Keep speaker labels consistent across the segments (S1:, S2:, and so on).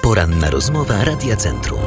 S1: Poranna rozmowa Radia Centrum.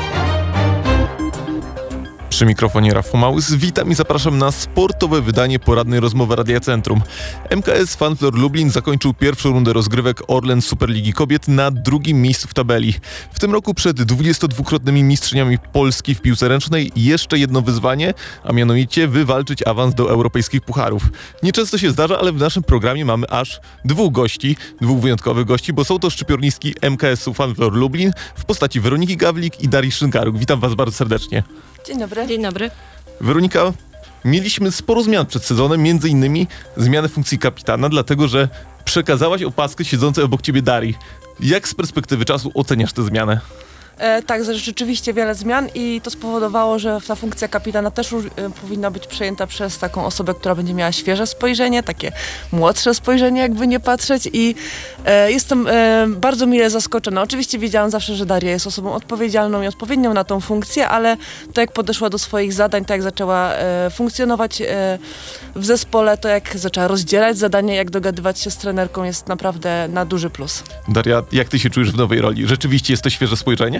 S2: Przy mikrofonie Rafał Małys. Witam i zapraszam na sportowe wydanie porannej rozmowy Radia Centrum. MKS Fanflor Lublin zakończył pierwszą rundę rozgrywek Orlen Superligi Kobiet na drugim miejscu w tabeli. W tym roku przed 22-krotnymi mistrzyniami Polski w piłce ręcznej jeszcze jedno wyzwanie, a mianowicie wywalczyć awans do europejskich pucharów. Nieczęsto się zdarza, ale w naszym programie mamy aż dwóch wyjątkowych gości, bo są to szczypiornistki MKS-u Fanflor Lublin w postaci Weroniki Gawlik i Darii Szynkaruk. Witam was bardzo serdecznie.
S3: Dzień dobry.
S4: Dzień dobry.
S2: Weronika, mieliśmy sporo zmian przed sezonem, między innymi zmianę funkcji kapitana, dlatego że przekazałaś opaskę siedzącej obok ciebie Darii. Jak z perspektywy czasu oceniasz tę zmianę?
S3: Tak, rzeczywiście wiele zmian i to spowodowało, że ta funkcja kapitana też powinna być przejęta przez taką osobę, która będzie miała świeże spojrzenie, takie młodsze spojrzenie, jakby nie patrzeć, i jestem bardzo mile zaskoczona. Oczywiście wiedziałam zawsze, że Daria jest osobą odpowiedzialną i odpowiednią na tą funkcję, ale to jak podeszła do swoich zadań, to jak zaczęła funkcjonować w zespole, to jak zaczęła rozdzielać zadania, jak dogadywać się z trenerką, jest naprawdę na duży plus.
S2: Daria, jak ty się czujesz w nowej roli? Rzeczywiście jest to świeże spojrzenie?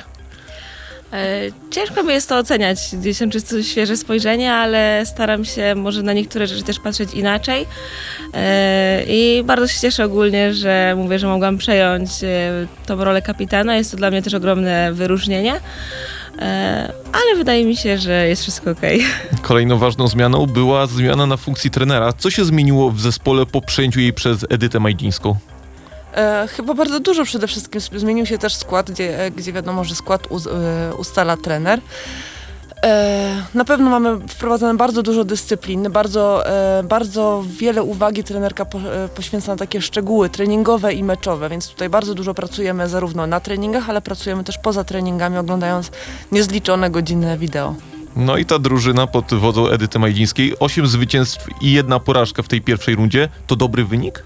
S4: Ciężko mi jest to oceniać, gdzieś tam czysto świeże spojrzenie, ale staram się może na niektóre rzeczy też patrzeć inaczej i bardzo się cieszę ogólnie, że mówię, że mogłam przejąć tą rolę kapitana. Jest to dla mnie też ogromne wyróżnienie, ale wydaje mi się, że jest wszystko okej.
S2: Kolejną ważną zmianą była zmiana na funkcji trenera. Co się zmieniło w zespole po przejęciu jej przez Edytę Majdzińską?
S3: Chyba bardzo dużo przede wszystkim. Zmienił się też skład, gdzie wiadomo, że skład ustala trener. Na pewno mamy wprowadzone bardzo dużo dyscyplin, bardzo wiele uwagi trenerka poświęca na takie szczegóły treningowe i meczowe, więc tutaj bardzo dużo pracujemy zarówno na treningach, ale pracujemy też poza treningami, oglądając niezliczone godziny wideo.
S2: No i ta drużyna pod wodzą Edyty Majdzińskiej, 8 zwycięstw i 1 porażka w tej pierwszej rundzie, to dobry wynik?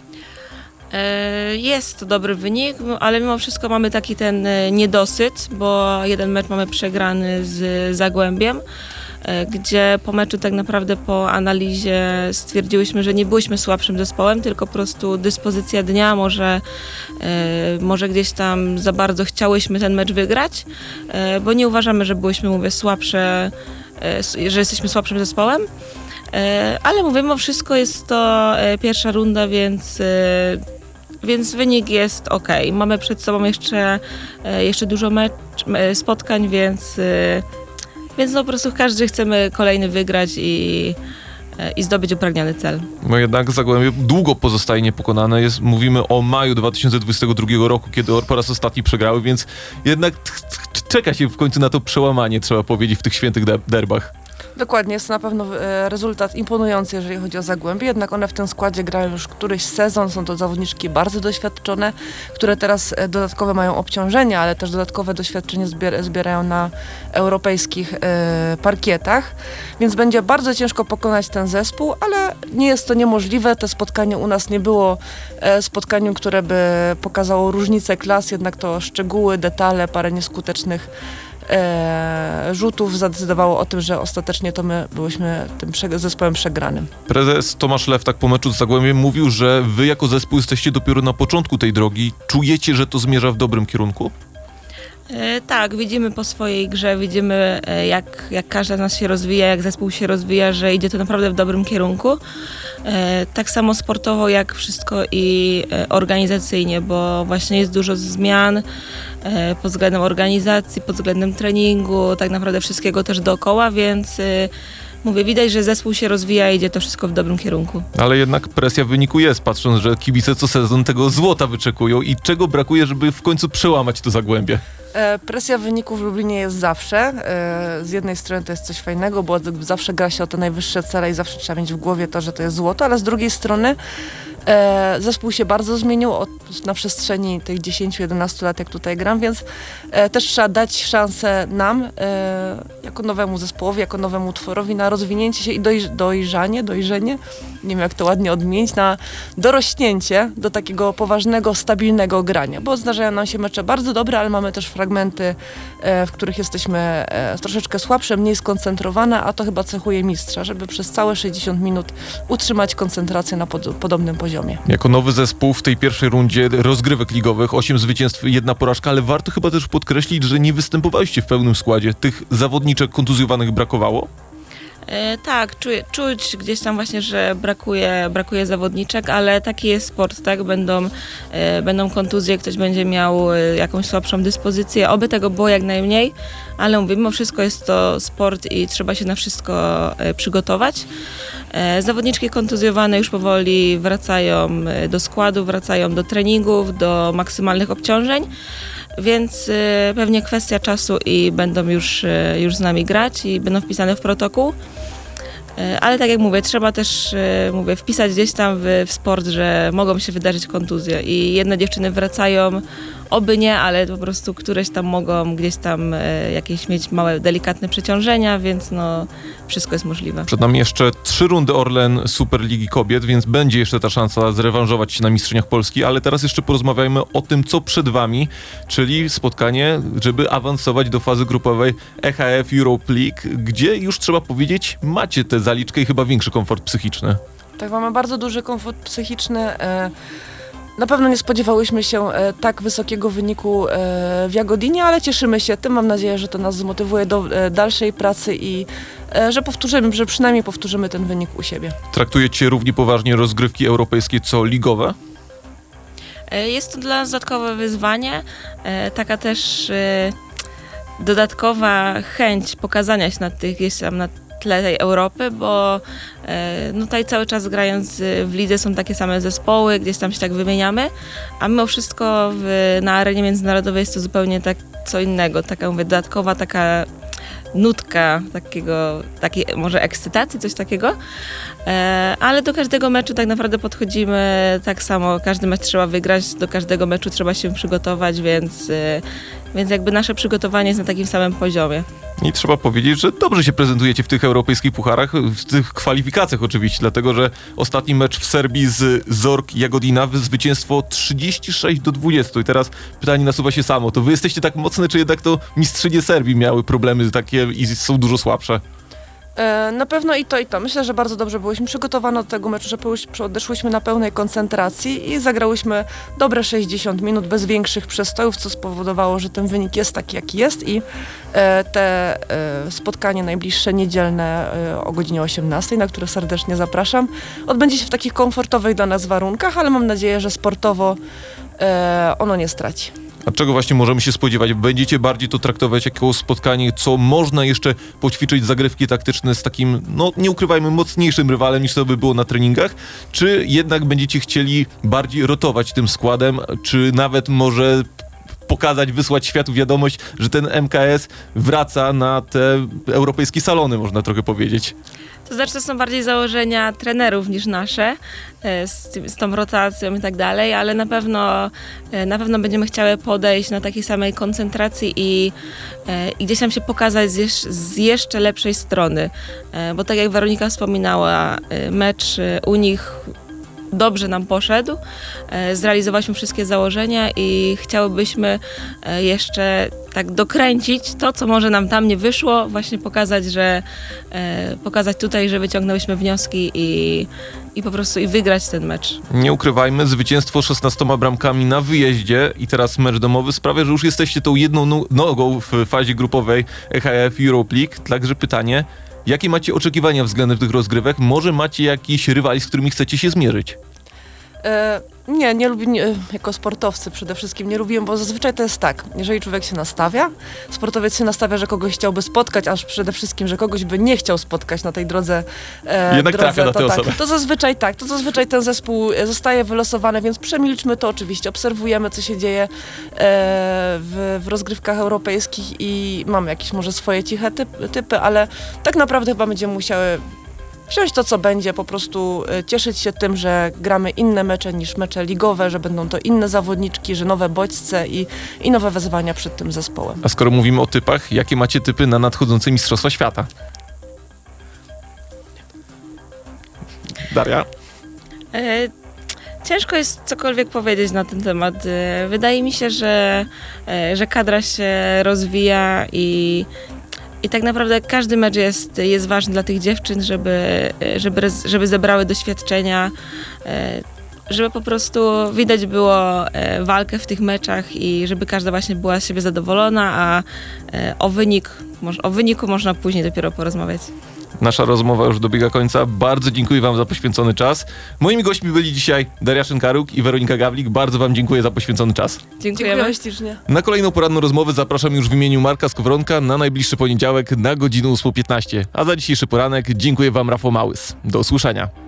S4: Jest to dobry wynik, ale mimo wszystko mamy taki ten niedosyt, bo jeden mecz mamy przegrany z Zagłębiem, gdzie po meczu tak naprawdę po analizie stwierdziłyśmy, że nie byliśmy słabszym zespołem, tylko po prostu dyspozycja dnia, może gdzieś tam za bardzo chciałyśmy ten mecz wygrać, bo nie uważamy, że byłyśmy, mówię, słabsze, że jesteśmy słabszym zespołem. Ale mówię, mimo wszystko jest to pierwsza runda, więc wynik jest okej. Mamy przed sobą jeszcze dużo spotkań, więc no po prostu każdy chcemy kolejny wygrać i zdobyć upragniony cel.
S2: No jednak Zagłębie długo pozostaje niepokonane. Mówimy o maju 2022 roku, kiedy po raz ostatni przegrały, więc jednak czeka się w końcu na to przełamanie, trzeba powiedzieć, w tych świętych derbach.
S3: Dokładnie, jest to na pewno rezultat imponujący, jeżeli chodzi o Zagłębie, jednak one w tym składzie grają już któryś sezon, są to zawodniczki bardzo doświadczone, które teraz dodatkowe mają obciążenia, ale też dodatkowe doświadczenie zbierają na europejskich parkietach, więc będzie bardzo ciężko pokonać ten zespół, ale nie jest to niemożliwe. To spotkanie u nas nie było spotkaniem, które by pokazało różnicę klas, jednak to szczegóły, detale, parę nieskutecznych rzutów zadecydowało o tym, że ostatecznie to my byliśmy tym zespołem przegranym.
S2: Prezes Tomasz Lewtak po meczu z Zagłębiem mówił, że wy jako zespół jesteście dopiero na początku tej drogi. Czujecie, że to zmierza w dobrym kierunku?
S4: Tak, widzimy po swojej grze, widzimy jak każda z nas się rozwija, jak zespół się rozwija, że idzie to naprawdę w dobrym kierunku. Tak samo sportowo jak wszystko i organizacyjnie, bo właśnie jest dużo zmian pod względem organizacji, pod względem treningu, tak naprawdę wszystkiego też dookoła, więc mówię, widać, że zespół się rozwija i idzie to wszystko w dobrym kierunku. Ale
S2: jednak presja wyniku jest, patrząc, że kibice co sezon tego złota wyczekują i czego brakuje, żeby w końcu przełamać to Zagłębie?
S3: Presja wyników w Lublinie jest zawsze. Z jednej strony to jest coś fajnego, bo zawsze gra się o te najwyższe cele i zawsze trzeba mieć w głowie to, że to jest złoto, ale z drugiej strony zespół się bardzo zmienił na przestrzeni tych 10-11 lat, jak tutaj gram, więc też trzeba dać szansę nam, jako nowemu zespołowi, jako nowemu utworowi, na rozwinięcie się i dojrzenie, nie wiem jak to ładnie odmienić, na dorośnięcie do takiego poważnego, stabilnego grania, bo zdarzają nam się mecze bardzo dobre, ale mamy też fragmenty, w których jesteśmy troszeczkę słabsze, mniej skoncentrowane, a to chyba cechuje mistrza, żeby przez całe 60 minut utrzymać koncentrację na podobnym poziomie. poziomie.
S2: Jako nowy zespół w tej pierwszej rundzie rozgrywek ligowych, 8 zwycięstw, 1 porażka, ale warto chyba też podkreślić, że nie występowaliście w pełnym składzie. Tych zawodniczek kontuzjowanych brakowało?
S4: Tak, czuć gdzieś tam właśnie, że brakuje zawodniczek, ale taki jest sport, tak? Będą kontuzje, ktoś będzie miał jakąś słabszą dyspozycję, oby tego było jak najmniej, ale mówię, mimo wszystko jest to sport i trzeba się na wszystko przygotować. Zawodniczki kontuzjowane już powoli wracają do składu, wracają do treningów, do maksymalnych obciążeń. Więc pewnie kwestia czasu i będą już z nami grać i będą wpisane w protokół. Ale tak jak mówię, trzeba też wpisać gdzieś tam w sport, że mogą się wydarzyć kontuzje i jedne dziewczyny wracają, oby nie, ale po prostu któreś tam mogą gdzieś tam jakieś mieć małe, delikatne przeciążenia, więc no wszystko jest możliwe.
S2: Przed nami jeszcze 3 rundy Orlen Superligi Kobiet, więc będzie jeszcze ta szansa zrewanżować się na Mistrzyniach Polski, ale teraz jeszcze porozmawiajmy o tym, co przed wami, czyli spotkanie, żeby awansować do fazy grupowej EHF Europe League, gdzie już trzeba powiedzieć, macie tę zaliczkę i chyba większy komfort psychiczny.
S3: Tak, mamy bardzo duży komfort psychiczny. Na pewno nie spodziewałyśmy się tak wysokiego wyniku w Jagodinie, ale cieszymy się tym. Mam nadzieję, że to nas zmotywuje do dalszej pracy i że przynajmniej powtórzymy ten wynik u siebie.
S2: Traktujecie równie poważnie rozgrywki europejskie co ligowe?
S4: Jest to dla nas dodatkowe wyzwanie, taka też dodatkowa chęć pokazania się na tle tej Europy, bo tutaj cały czas grając w lidze są takie same zespoły, gdzieś tam się tak wymieniamy, a mimo wszystko na arenie międzynarodowej jest to zupełnie tak co innego, taka dodatkowa taka nutka takiej może ekscytacji, coś takiego, ale do każdego meczu tak naprawdę podchodzimy tak samo, każdy mecz trzeba wygrać, do każdego meczu trzeba się przygotować, więc jakby nasze przygotowanie jest na takim samym poziomie.
S2: I trzeba powiedzieć, że dobrze się prezentujecie w tych europejskich pucharach, w tych kwalifikacjach oczywiście, dlatego że ostatni mecz w Serbii z Zork Jagodina, zwycięstwo 36-20. I teraz pytanie nasuwa się samo, to wy jesteście tak mocne, czy jednak to mistrzynie Serbii miały problemy takie i są dużo słabsze?
S3: Na pewno i to, i to. Myślę, że bardzo dobrze byłyśmy przygotowane do tego meczu, że odeszłyśmy na pełnej koncentracji i zagrałyśmy dobre 60 minut bez większych przestojów, co spowodowało, że ten wynik jest taki, jaki jest i te spotkanie najbliższe niedzielne o godzinie 18, na które serdecznie zapraszam, odbędzie się w takich komfortowych dla nas warunkach, ale mam nadzieję, że sportowo ono nie straci.
S2: A czego właśnie możemy się spodziewać? Będziecie bardziej to traktować jako spotkanie, co można jeszcze poćwiczyć zagrywki taktyczne z takim, no nie ukrywajmy, mocniejszym rywalem niż to by było na treningach? Czy jednak będziecie chcieli bardziej rotować tym składem? Czy nawet może wysłać światu wiadomość, że ten MKS wraca na te europejskie salony, można trochę powiedzieć?
S4: To znaczy, to są bardziej założenia trenerów niż nasze, z tą rotacją i tak dalej, ale na pewno będziemy chciały podejść na takiej samej koncentracji i gdzieś tam się pokazać z jeszcze lepszej strony. Bo tak jak Weronika wspominała, mecz u nich dobrze nam poszedł, zrealizowaliśmy wszystkie założenia i chciałybyśmy jeszcze tak dokręcić to, co może nam tam nie wyszło, właśnie pokazać tutaj, że wyciągnęłyśmy wnioski i po prostu wygrać ten mecz.
S2: Nie ukrywajmy, zwycięstwo 16 bramkami na wyjeździe i teraz mecz domowy sprawia, że już jesteście tą jedną nogą w fazie grupowej EHF Europe League. Także pytanie, jakie macie oczekiwania względem tych rozgrywek? Może macie jakiś rywali, z którymi chcecie się zmierzyć?
S3: Nie lubię, jako sportowcy przede wszystkim nie lubiłem, bo zazwyczaj to jest tak, jeżeli człowiek się nastawia, sportowiec się nastawia, że kogoś chciałby spotkać, aż przede wszystkim, że kogoś by nie chciał spotkać na tej drodze.
S2: Jednak trafia na tę osobę.
S3: To zazwyczaj ten zespół zostaje wylosowany, więc przemilczmy to oczywiście, obserwujemy, co się dzieje w rozgrywkach europejskich i mamy jakieś może swoje ciche typy, ale tak naprawdę chyba będziemy musiały wziąć to, co będzie, po prostu cieszyć się tym, że gramy inne mecze niż mecze ligowe, że będą to inne zawodniczki, że nowe bodźce i nowe wyzwania przed tym zespołem.
S2: A skoro mówimy o typach, jakie macie typy na nadchodzące Mistrzostwa Świata? Daria?
S4: Ciężko jest cokolwiek powiedzieć na ten temat. Wydaje mi się, że kadra się rozwija i tak naprawdę każdy mecz jest ważny dla tych dziewczyn, żeby zebrały doświadczenia. żeby po prostu widać było walkę w tych meczach i żeby każda właśnie była z siebie zadowolona, a o wyniku można później dopiero porozmawiać.
S2: Nasza rozmowa już dobiega końca. Bardzo dziękuję wam za poświęcony czas. Moimi gośćmi byli dzisiaj Daria Szynkaruk i Weronika Gawlik. Bardzo wam dziękuję za poświęcony czas.
S4: Dziękujemy.
S3: ślicznie.
S2: Na kolejną poranną rozmowę zapraszam już w imieniu Marka Skowronka na najbliższy poniedziałek na godzinę 8:15. A za dzisiejszy poranek dziękuję wam, Rafał Małys. Do usłyszenia.